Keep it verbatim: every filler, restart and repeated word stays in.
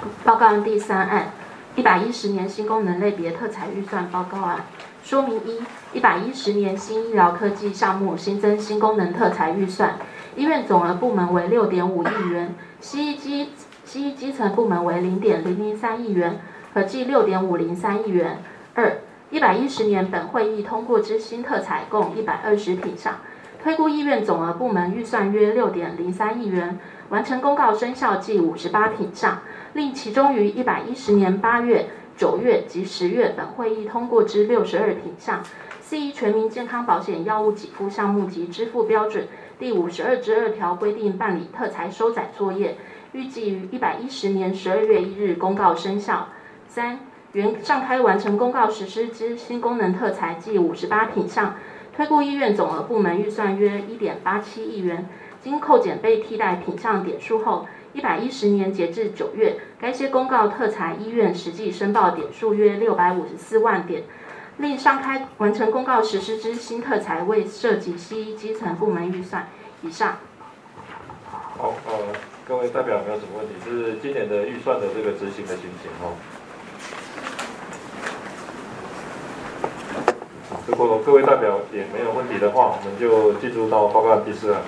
报告案第三案，一百一十年新功能类别特采预算报告案。说明一：一百一十年新医疗科技项目新增新功能特采预算，医院总额部门为六点五亿元，西医基西医基层部门为零点零零三亿元，合计六点五零三亿元。二、一百一十年本会议通过之新特采共一百二十品项，推估医院总额部门预算约六点零三亿元，完成公告生效计五十八品项，另其中于一百一十年八月、九月及十月本会议通过之六十二品项，四一全民健康保险药物给付项目及支付标准第五十二之二条规定办理特采收载作业，预计于一百一十年十二月一日公告生效。三、原上开完成公告实施之新功能特采计五十八品项，推估医院总额部门预算约一点八七亿元，经扣减被替代品项点数后，一百一十年截至九月，该些公告特采医院实际申报点数约六百五十四万点。另上开完成公告实施之新特采未涉及西医基层部门预算。以上。 好，呃，各位代表有没有什么问题？是今年的预算的这个执行的情形哦。如果各位代表也没有问题的话，我们就进入到报告第四案。